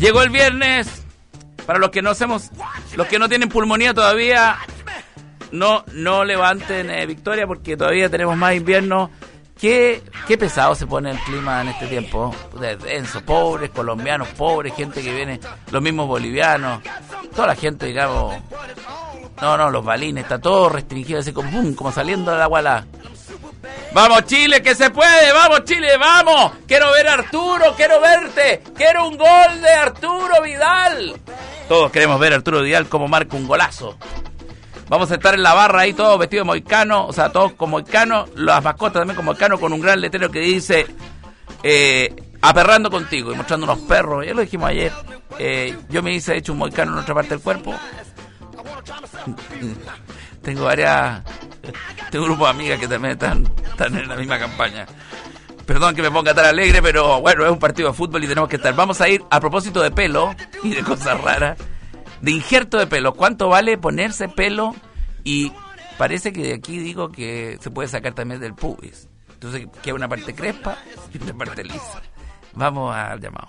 Llegó el viernes. Para los que no tienen pulmonía todavía, no levanten victoria porque todavía tenemos más invierno. Qué pesado se pone el clima en este tiempo. Denso, pobres colombianos, pobres, gente que viene, los mismos bolivianos, toda la gente, digamos. No, los balines, está todo restringido, así como, ¡pum!, como saliendo de la guala. ¡Vamos, Chile, que se puede! ¡Vamos, Chile, vamos! ¡Quiero ver a Arturo, quiero verte! ¡Quiero un gol de Arturo Vidal! Todos queremos ver a Arturo Vidal como marca un golazo. Vamos a estar en la barra ahí todos vestidos de moicano, o sea, todos con moicano, las mascotas también con moicano, con un gran letrero que dice aperrando contigo, y mostrando unos perros. Ya lo dijimos ayer. Yo me hice hecho un moicano en otra parte del cuerpo. Tengo un grupo de amigas que también están en la misma campaña. Perdón que me ponga tan alegre, pero bueno, es un partido de fútbol y tenemos que estar. Vamos a ir, a propósito de pelo y de cosas raras, de injerto de pelo. ¿Cuánto vale ponerse pelo? Y parece que de aquí digo que se puede sacar también del pubis. Entonces queda una parte crespa y una parte lisa. Vamos al llamado.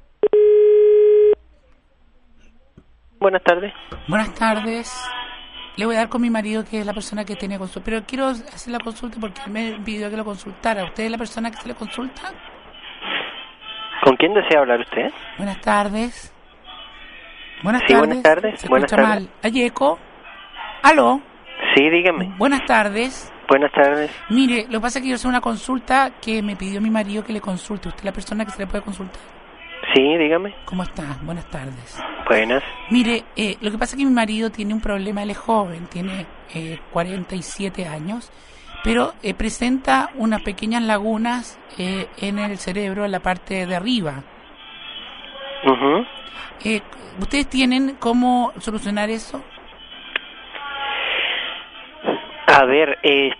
Buenas tardes. Buenas tardes. Le voy a dar con mi marido, que es la persona que tiene consulta. Pero quiero hacer la consulta porque me pidió que lo consultara. ¿Usted es la persona que se le consulta? ¿Con quién desea hablar usted? Buenas tardes. Buenas sí, tardes. Buenas tardes. Se buenas escucha tardes. mal. ¿Hay eco? ¿Aló? Sí, dígame. Buenas tardes. Buenas tardes. Mire, lo que pasa es que yo soy una consulta que me pidió mi marido que le consulte. ¿Usted es la persona que se le puede consultar? Sí, dígame. ¿Cómo está? Buenas tardes. Buenas. Mire, lo que pasa es que mi marido tiene un problema, él es joven, tiene 47 años, pero presenta unas pequeñas lagunas en el cerebro, en la parte de arriba. Uh-huh. ¿Ustedes tienen cómo solucionar eso? A ver,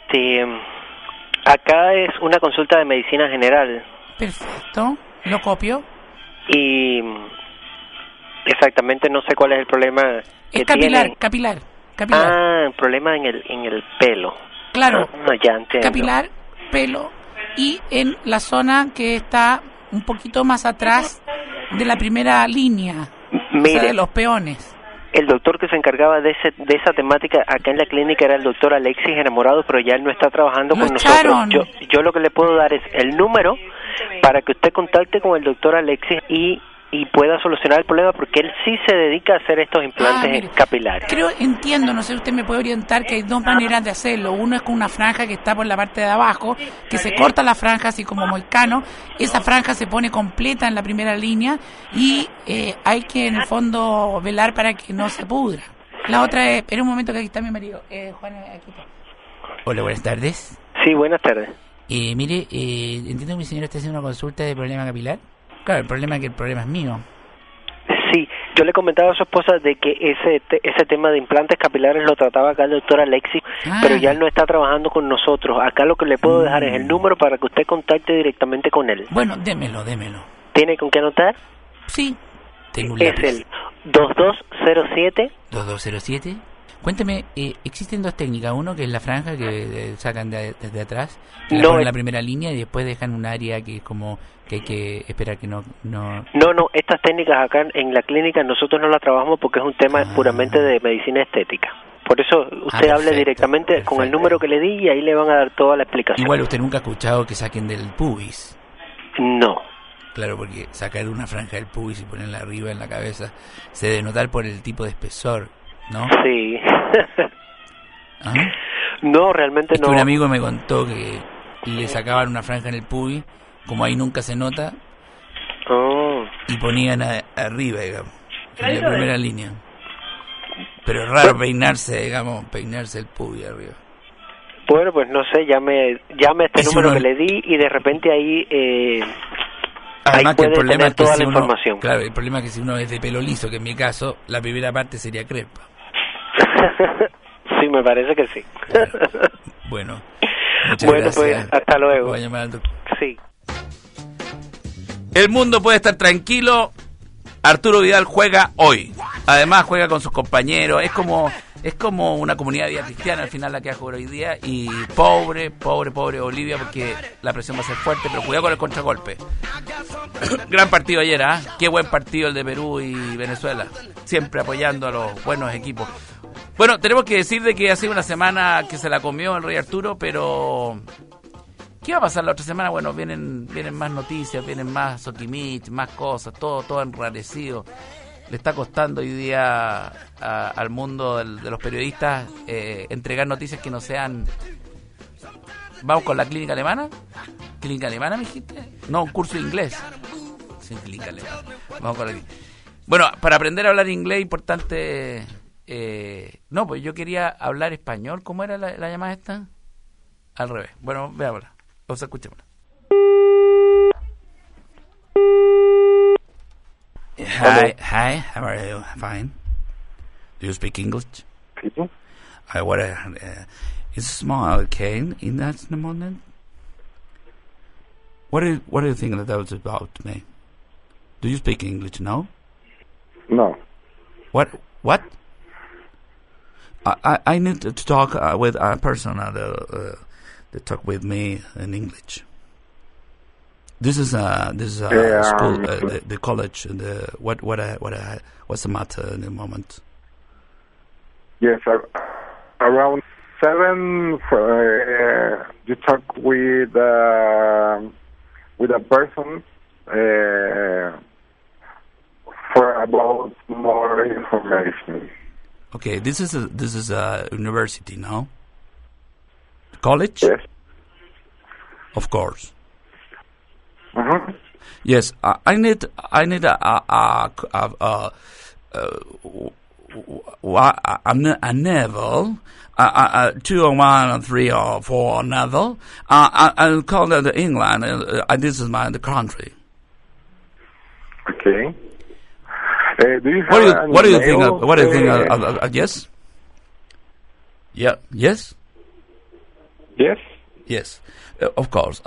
acá es una consulta de medicina general. Perfecto, lo copio. Y exactamente no sé cuál es el problema que es capilar, tiene. capilar. Ah, el problema en el pelo. Claro, no, ya entiendo. Capilar, pelo, y en la zona que está un poquito más atrás de la primera línea, mire, o sea, de los peones. El doctor que se encargaba de esa temática acá en la clínica era el doctor Alexis Enamorado, pero ya él no está trabajando con nosotros. Yo lo que le puedo dar es el número para que usted contacte con el doctor Alexis y pueda solucionar el problema, porque él sí se dedica a hacer estos implantes capilares. Entiendo, no sé, usted me puede orientar que hay dos maneras de hacerlo. Uno es con una franja que está por la parte de abajo, que se corta la franja así como moicano, esa franja se pone completa en la primera línea y hay que en el fondo velar para que no se pudra. La otra es, espera un momento que aquí está mi marido, Juan, aquí está. Hola, buenas tardes. Sí, buenas tardes. Mire, entiendo que mi señora está haciendo una consulta de problema capilar. Claro, el problema es mío. Sí, yo le comentaba a su esposa de que ese tema de implantes capilares lo trataba acá el doctor Alexis, pero ya él no está trabajando con nosotros. Acá lo que le puedo dejar es el número para que usted contacte directamente con él. Bueno, démelo. ¿Tiene con qué anotar? Sí. Tengo un lápiz. Es el 2207. 2207. Cuénteme, existen dos técnicas. Uno que es la franja que sacan desde atrás, que la ponen en la primera línea y después dejan un área que es como que hay que esperar que no... No, estas técnicas acá en la clínica nosotros no las trabajamos porque es un tema puramente de medicina estética. Por eso usted hable directamente con el número que le di y ahí le van a dar toda la explicación. Igual usted nunca ha escuchado que saquen del pubis. No. Claro, porque sacar una franja del pubis y ponerla arriba en la cabeza se debe notar por el tipo de espesor, ¿no? Sí. ¿Ah? No, realmente es no. Que un amigo me contó que le sacaban una franja en el pubis, como ahí nunca se nota, y ponían arriba, digamos, en la primera línea. Pero es raro peinarse el pubis arriba. Bueno, pues no sé, llame a este número que le di y de repente ahí además ahí puede tener toda la información. Claro, el problema es que si uno es de pelo liso, que en mi caso, la primera parte sería crespa. Sí, me parece que sí. Claro. Bueno, muchas gracias. Pues hasta luego. Voy a llamar al doctor. Sí. El mundo puede estar tranquilo. Arturo Vidal juega hoy. Además juega con sus compañeros. Es como es como una comunidad de vida cristiana al final la que va a jugar hoy día, y pobre Bolivia, porque la presión va a ser fuerte, pero cuidado con el contragolpe. Gran partido ayer, ¿ah? Qué buen partido el de Perú y Venezuela, siempre apoyando a los buenos equipos. Bueno, tenemos que decir de que ha sido una semana que se la comió el Rey Arturo, pero ¿qué va a pasar la otra semana? Bueno, vienen más noticias, vienen más Sokimich, más cosas, todo enrarecido. Le está costando hoy día al mundo de los periodistas entregar noticias que no sean... ¿Vamos con la clínica alemana? ¿Clínica alemana, me dijiste? No, un curso de inglés. Sí, clínica alemana. Vamos con la... Bueno, para aprender a hablar inglés, importante... no, pues yo quería hablar español. ¿Cómo era la llamada esta? Al revés. Bueno, veámosla. O sea, escuchémosla. Hi, how are you? Fine. Do you speak English? People? Is small, okay, in that moment? What do you think that was about me? Do you speak English now? No. What? I need to talk with a person that talk with me in English. This is school, the college. What's the matter in the moment? Yes, around 7. You talk with a person for about more information. Okay, this is a university now. College? Yes. Of course. Uh-huh. Yes, I need a level, 2 or 1 or 3 or 4 level. I'll call that England. This is the country. Okay. Do you have what do you think? What do you think? Yes. Yeah. Yes. Yes. Yes. Of course.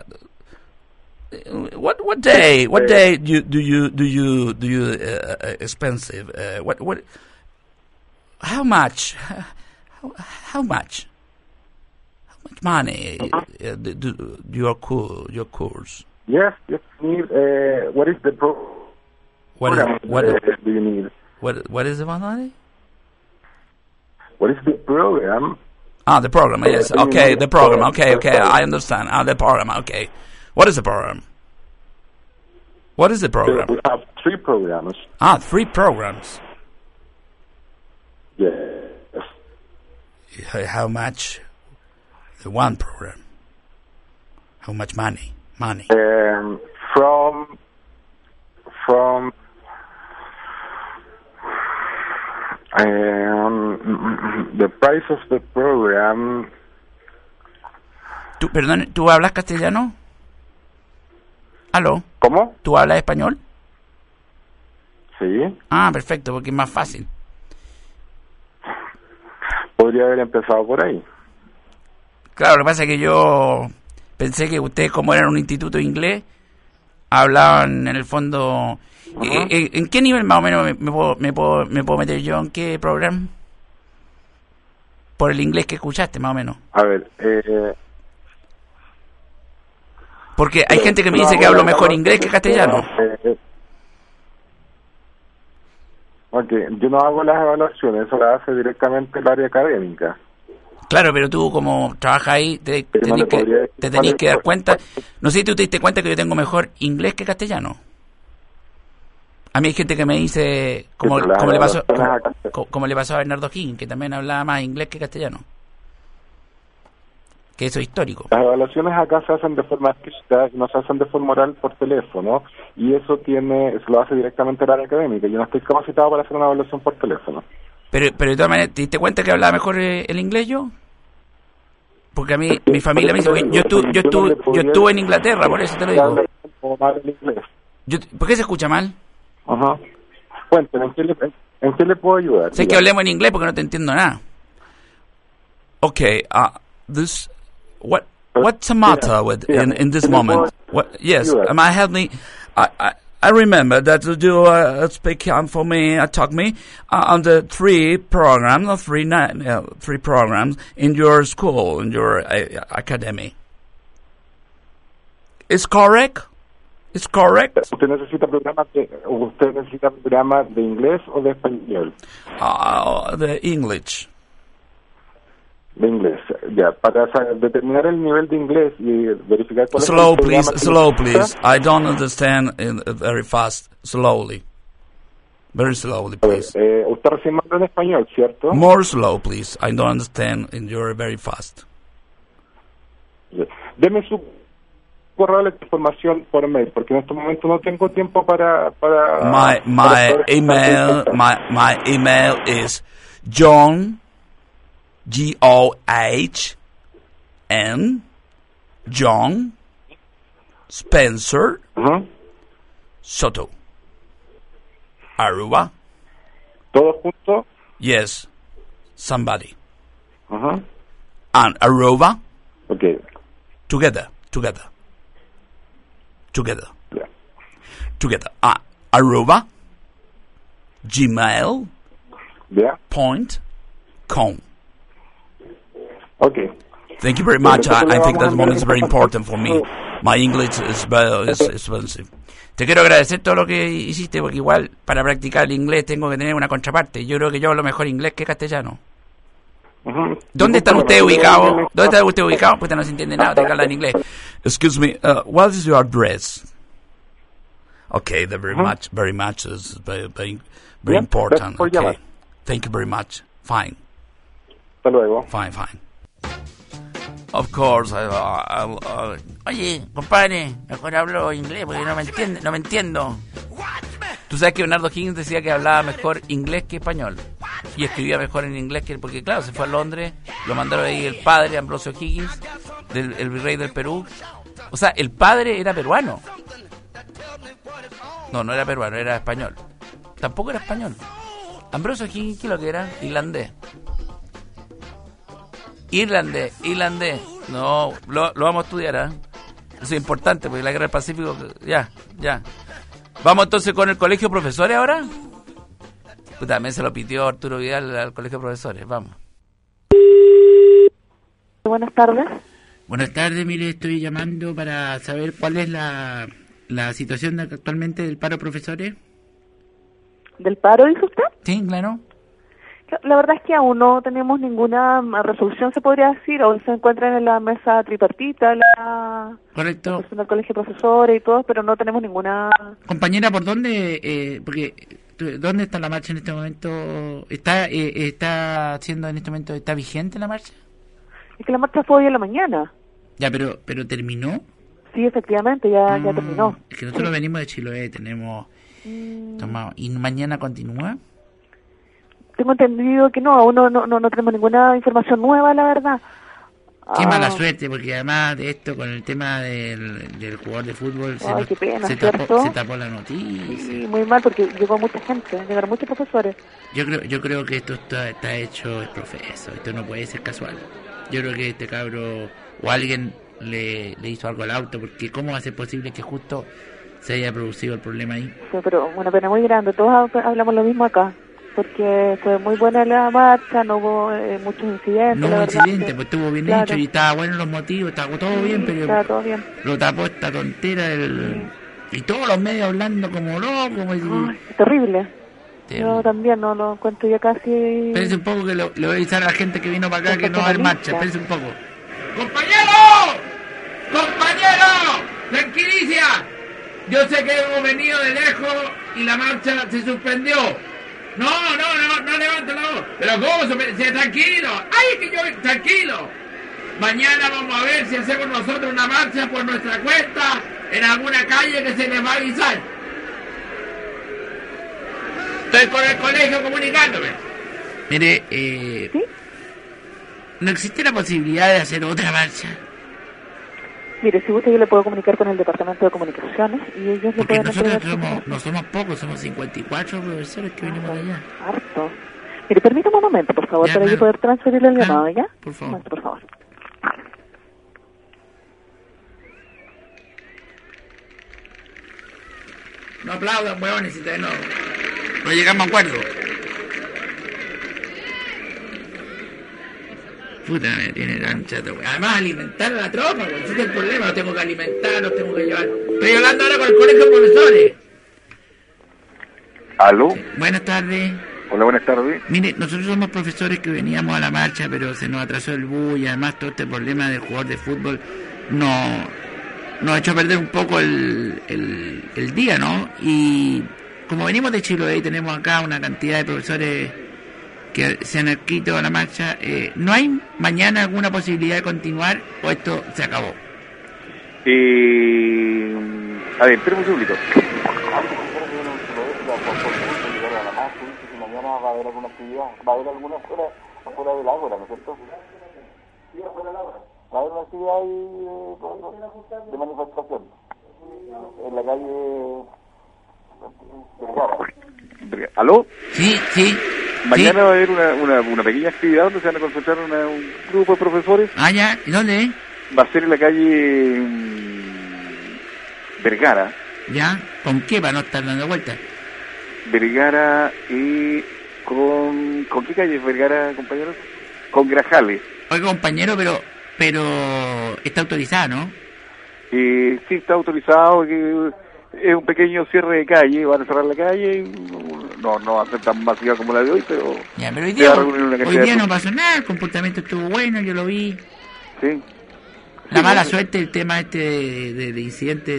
What day? What day do you expensive? What? How much? How much money do your course? Yes. You need. What is the program? What do you need? What is the money? What is the program? The program. Yes. Okay. The program. Okay. I understand. The program. Okay. What is the program? What is the program? We have 3 programs. 3 programs. Yes. How much? The one program. How much money? From the price of the program. ¿Tú hablas castellano? ¿Aló? ¿Cómo? ¿Tú hablas español? Sí. Perfecto, porque es más fácil. Podría haber empezado por ahí. Claro, lo que pasa es que yo pensé que ustedes, como eran un instituto de inglés, hablaban en el fondo... Uh-huh. ¿En qué nivel más o menos me puedo meter yo? ¿En qué programa? Por el inglés que escuchaste, más o menos. A ver, porque hay gente que me dice que hablo mejor inglés que castellano. Yo no hago las evaluaciones, eso las hace directamente el área académica. Claro, pero tú como trabajas ahí, te tenés que dar cuenta. No sé si tú te diste cuenta que yo tengo mejor inglés que castellano. A mí hay gente que me dice, como le pasó a Bernardo King, que también hablaba más inglés que castellano. Que eso es histórico. Las evaluaciones acá se hacen de forma escrita, no se hacen de forma oral por teléfono, y eso lo hace directamente el área académica. Yo no estoy capacitado para hacer una evaluación por teléfono. Pero de todas maneras, ¿te diste cuenta que hablaba mejor el inglés yo? Porque a mí, mi familia me dice, yo estuve en Inglaterra, por eso te lo digo. ¿Por qué se escucha mal? Ajá. Cuéntame, ¿en qué le puedo ayudar? Sé que hablemos en inglés porque no te entiendo nada. Okay, what's the matter with in this moment? Yes, am I help me? I remember that you speak for me, taught me on the three programs in your school, in your academy. Is correct? Is correct? ¿Usted necesita programas de inglés o de español? The English. De inglés, ya. Para determinar el nivel de inglés y verificar cuál slow, es el please. Slow, please. I don't understand very fast. Slowly. Very slowly, please. Usted recién me habló en español, ¿cierto? More slow, please. I don't understand and you're very fast. Deme su correo de información por mail, porque en este momento no tengo tiempo para my email is John John Spencer Soto Aruba. ¿Todo junto? Yes. Somebody. And Aruba. Okay. Together. Yeah. Together. Aruba. Gmail. Yeah. .com. Okay. Thank you very much. I think that moment is very important for me. My English is expensive. Te quiero agradecer todo lo que hiciste, porque igual para practicar el inglés tengo que tener una contraparte. Yo creo que yo hablo mejor inglés que castellano. ¿Dónde están ustedes ubicados? ¿Dónde está usted ubicado? Pues no se entiende nada, te hablan en inglés. Excuse me, what is your address? Okay, very much is very important. Okay. Thank you very much. Fine. Hasta luego. Fine. Of course. Oye, compadre, mejor hablo inglés porque no me entiendo. Tú sabes que Bernardo Higgins decía que hablaba mejor inglés que español. Y escribía mejor en inglés que... Porque claro, se fue a Londres, lo mandaron ahí el padre, Ambrosio Higgins, el virrey del Perú. O sea, el padre era peruano. No era peruano, era español. Tampoco era español. Ambrosio Higgins, ¿qué es lo que era? Irlandés. No, lo vamos a estudiar, ¿eh? Eso es importante, porque la guerra del Pacífico... Ya. Vamos entonces con el colegio de profesores ahora. Pues también se lo pidió Arturo Vidal al colegio de profesores. Vamos. Buenas tardes. Buenas tardes, mire, estoy llamando para saber cuál es la situación actualmente del paro de profesores. ¿Del paro, dice usted? Sí, claro. La verdad es que aún no tenemos ninguna resolución, se podría decir. Aún se encuentran en la mesa tripartita, correcto, la del colegio de profesores y todo, pero no tenemos ninguna... Compañera, ¿por dónde? ¿Dónde está la marcha en este momento? ¿Está haciendo en este momento, está vigente la marcha? Es que la marcha fue hoy en la mañana. Ya, pero ¿terminó? Sí, efectivamente, ya terminó. Es que nosotros venimos de Chiloé, tenemos tomado. ¿Y mañana continúa? Tengo entendido que no, aún no tenemos ninguna información nueva, la verdad. Qué mala suerte, porque además de esto, con el tema del jugador de fútbol, se tapó la noticia. Sí, muy mal, porque llegaron muchos profesores. Yo creo que esto está hecho el profesor, esto no puede ser casual. Yo creo que este cabro o alguien le hizo algo al auto, porque ¿cómo va a ser posible que justo se haya producido el problema ahí? Sí, pero una pena muy grande, todos hablamos lo mismo acá. Porque fue muy buena la marcha, no hubo muchos incidentes. No hubo incidentes, pues estuvo bien hecho y estaba bueno los motivos, estaba todo bien, pero estaba todo bien. Lo tapó esta tontera y todos los medios hablando como locos. Es terrible. Yo también no lo encuentro ya casi... Espérense un poco que le voy a avisar a la gente que vino para acá que no va a haber marcha, espérense un poco. ¡Compañero! ¡Tranquilicia! Yo sé que hemos venido de lejos y la marcha se suspendió. No levante la voz. Pero ¿cómo? Tranquilo. ¡Ay, que yo! Tranquilo. Mañana vamos a ver si hacemos nosotros una marcha por nuestra cuenta en alguna calle que se les va a avisar. Estoy con el colegio comunicándome. Mire, ¿sí? ¿No existe la posibilidad de hacer otra marcha? Mire, si gusta yo le puedo comunicar con el departamento de comunicaciones y ellos le pueden... Nosotros no somos pocos, somos 54 profesores que venimos de allá. Harto. Mire, permítame un momento, por favor, para yo poder transferirle el llamado, ¿ya? Por favor. Un momento, por favor. No aplaudan, huevones, si no llegamos a acuerdo. Puta, me tiene tan chato, güey. Además, alimentar a la tropa, güey. Ese es el problema. Los tengo que alimentar, los tengo que llevar. Estoy hablando ahora con el colegio de profesores. ¿Aló? Sí. Buenas tardes. Hola, buenas tardes. Mire, nosotros somos profesores que veníamos a la marcha, pero se nos atrasó el bus y además todo este problema del jugador de fútbol nos ha hecho perder un poco el día, ¿no? Y como venimos de Chiloé y tenemos acá una cantidad de profesores que se han inscrito a la marcha, ¿no hay mañana alguna posibilidad de continuar o esto se acabó? A ver, espera un segundito. Mañana va a haber alguna actividad, va a haber alguna afuera del ágora, ¿no es cierto? Sí, afuera del ágora. Va a haber una actividad ahí de manifestación en la calle Vergara. ¿Aló? Sí. Mañana sí. va a haber una pequeña actividad donde se van a concentrar un grupo de profesores. Ah, ya, ¿y dónde? Va a ser en la calle Vergara. ¿Ya? ¿Con qué para no estar dando vueltas? Vergara y ¿con qué calle es Vergara, compañeros? Con Grajales. Oiga, compañero, pero está autorizada, ¿no? Sí, está autorizado, que es un pequeño cierre de calle, van a cerrar la calle, y no va a ser tan masiva como la de hoy, pero... Ya, pero hoy día no pasó nada, el comportamiento estuvo bueno, yo lo vi. Sí. La mala suerte, el tema de incidente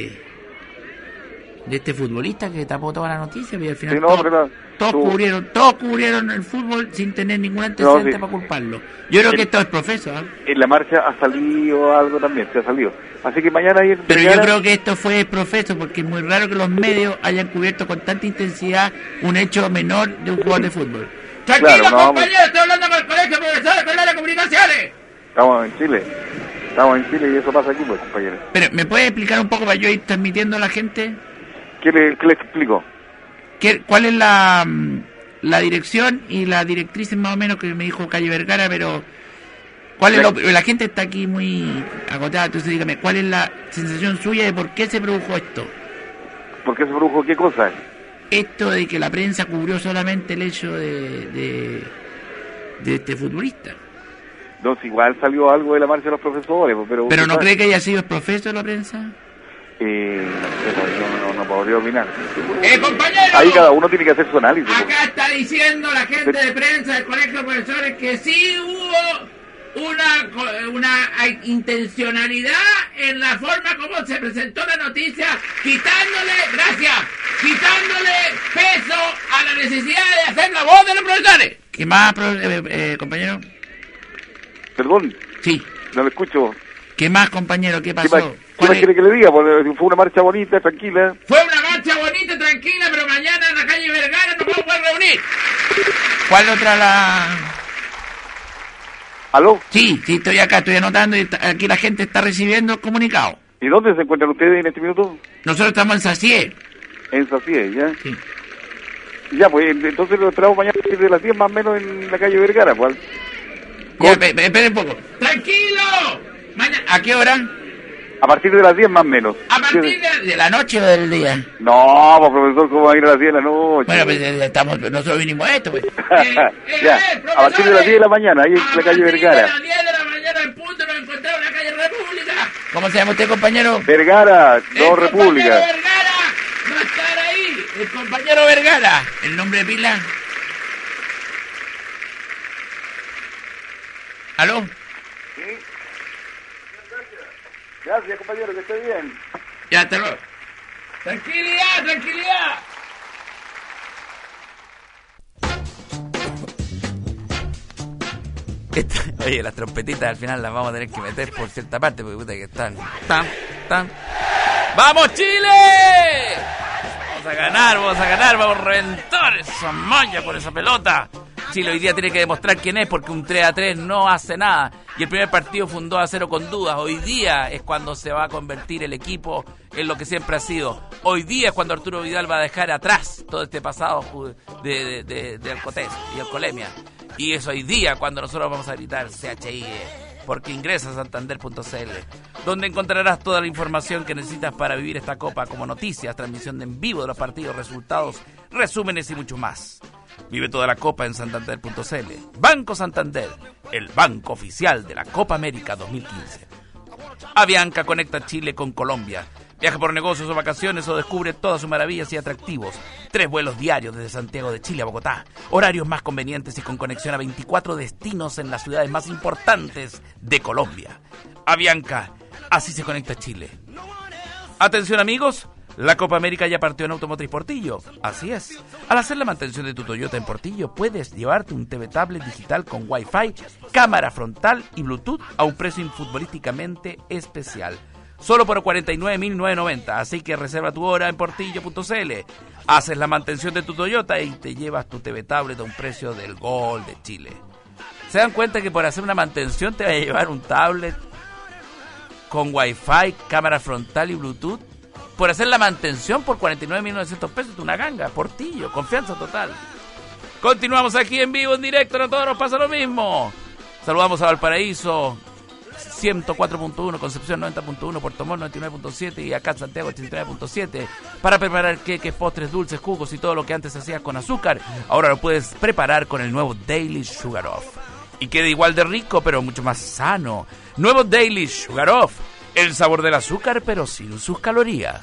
de este futbolista que tapó toda la noticia, y al final sí, todos cubrieron el fútbol sin tener ningún antecedente para culparlo. Yo creo que esto es profeso, ¿eh? En la marcha ha salido algo también, se ha salido. Así que mañana hay... Pero yo creo que esto fue profeso, porque es muy raro que los medios hayan cubierto con tanta intensidad un hecho menor de un jugador de fútbol. Tranquilo, claro, compañero, estoy hablando con el colegio de profesores con las comunicaciones. Estamos en Chile y eso pasa aquí, pues, compañero. Pero, ¿me puede explicar un poco para yo ir transmitiendo a la gente? ¿Qué le explico? ¿Cuál es la dirección y la directriz más o menos que me dijo calle Vergara, pero cuál es la gente está aquí muy agotada, entonces dígame, ¿cuál es la sensación suya de por qué se produjo esto? ¿Por qué se produjo qué cosa? Esto de que la prensa cubrió solamente el hecho de este futbolista. No, si igual salió algo de la marcha de los profesores, pero ¿no cree que haya sido el profesor de la prensa? No podría opinar. Compañero, ahí cada uno tiene que hacer su análisis. Acá está diciendo la gente de prensa del colegio de profesores que sí hubo una intencionalidad en la forma como se presentó la noticia, quitándole peso a la necesidad de hacer la voz de los profesores. ¿Qué más, compañero? Perdón. Sí. No lo escucho. ¿Qué más, compañero? ¿Qué pasó? ¿Qué más quiere que le diga? Porque fue una marcha bonita, tranquila. Fue una marcha bonita, tranquila, pero mañana en la calle Vergara nos vamos a poder reunir. ¿Cuál otra ¿Aló? Sí, estoy acá, estoy anotando y aquí la gente está recibiendo el comunicado. ¿Y dónde se encuentran ustedes en este minuto? Nosotros estamos en Sacié. En Sacié, ¿ya? Sí. Ya, pues entonces lo traemos mañana a partir de las 10 más o menos en la calle Vergara, ¿cuál? Ya, esperen un poco. ¡Tranquilo! Mañana, ¿a qué hora? A partir de las 10 más o menos. ¿A partir de la noche o del día? No, pues profesor, ¿cómo va a ir a las 10 de la noche? Bueno, pues nosotros vinimos a esto, pues. Ya, a partir de las 10 de la mañana, ahí en la calle Vergara. A las 10 de la mañana en punto nos encontramos en la calle República. ¿Cómo se llama usted, compañero? Vergara, no República. El compañero Vergara va a estar ahí. El compañero Vergara. ¿El nombre de pila? ¿Aló? Sí. Gracias, compañero, que esté bien. Ya, hasta luego. Tranquilidad. Oye, las trompetitas al final las vamos a tener que meter por cierta parte, porque puta que están. ¡Vamos, Chile! Vamos a ganar, vamos a reventar esa malla con esa pelota. Chile hoy día tiene que demostrar quién es, porque un 3-3 no hace nada. Y el primer partido fue un 2-0 con dudas. Hoy día es cuando se va a convertir el equipo en lo que siempre ha sido. Hoy día es cuando Arturo Vidal va a dejar atrás todo este pasado de Alcotés y Alcolemia. Y es hoy día cuando nosotros vamos a gritar CHI, porque ingresa a santander.cl. donde encontrarás toda la información que necesitas para vivir esta copa, como noticias, transmisión en vivo de los partidos, resultados, resúmenes y mucho más. Vive toda la copa en santander.cl. Banco Santander, el banco oficial de la Copa América 2015. Avianca conecta Chile con Colombia. Viaja por negocios o vacaciones o descubre todas sus maravillas y atractivos. 3 vuelos diarios desde Santiago de Chile a Bogotá. Horarios más convenientes y con conexión a 24 destinos en las ciudades más importantes de Colombia. Avianca, así se conecta Chile. Atención amigos, la Copa América ya partió en Automotriz Portillo. Así es. Al hacer la mantención de tu Toyota en Portillo, puedes llevarte un TV tablet digital con Wi-Fi, cámara frontal y Bluetooth a un precio infutbolísticamente especial. Solo por 49.990, así que reserva tu hora en portillo.cl. Haces la mantención de tu Toyota y te llevas tu TV tablet a un precio del gol de Chile. ¿Se dan cuenta que por hacer una mantención te va a llevar un tablet con Wi-Fi, cámara frontal y Bluetooth? Por hacer la mantención por 49.900 pesos, una ganga. Portillo, confianza total. Continuamos aquí en vivo, en directo, no todos nos pasa lo mismo. Saludamos a Valparaíso 104.1, Concepción 90.1, Puerto Montt 99.7 y acá en Santiago 89.7 para preparar queques, postres, dulces, jugos y todo lo que antes hacías con azúcar. Ahora lo puedes preparar con el nuevo Daily Sugar Off. Y queda igual de rico, pero mucho más sano. Nuevo Daily Sugar Off. El sabor del azúcar, pero sin sus calorías.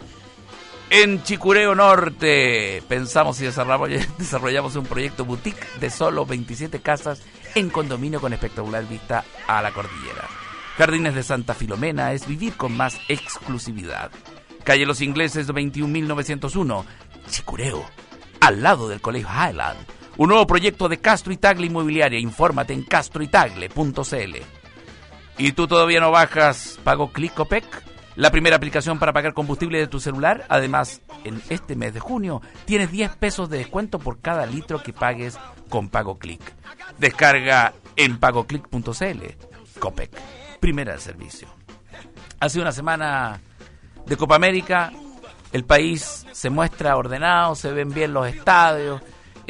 En Chicureo Norte pensamos y desarrollamos un proyecto boutique de solo 27 casas en condominio con espectacular vista a la cordillera. Jardines de Santa Filomena es vivir con más exclusividad. Calle Los Ingleses 21.901, Chicureo, al lado del Colegio Highland. Un nuevo proyecto de Castro y Tagle Inmobiliaria. Infórmate en castroytagle.cl. ¿Y tú todavía no bajas Pago Click Copec? La primera aplicación para pagar combustible de tu celular. Además, en este mes de junio tienes 10 pesos de descuento por cada litro que pagues con Pago Click. Descarga en pagoclick.cl. Copec, primera del servicio. Ha sido una semana de Copa América. El país se muestra ordenado, se ven bien los estadios.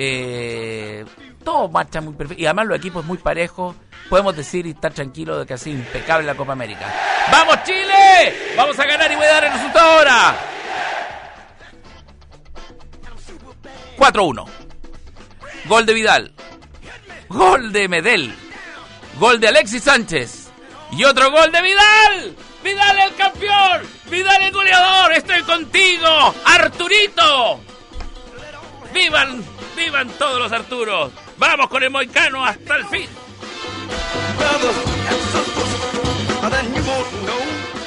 Todo marcha muy perfecto. Y además los equipos muy parejos. Podemos decir y estar tranquilos de que ha sido impecable la Copa América. ¡Vamos Chile! ¡Vamos a ganar y voy a dar el resultado ahora! 4-1. Gol de Vidal. Gol de Medel. Gol de Alexis Sánchez. Y otro gol de Vidal. ¡Vidal el campeón! ¡Vidal el goleador! ¡Estoy contigo! ¡Arturito! ¡Vivan! ¡Vivan todos los Arturos! ¡Vamos con el moicano hasta el fin! Brothers and sisters, then you won't know.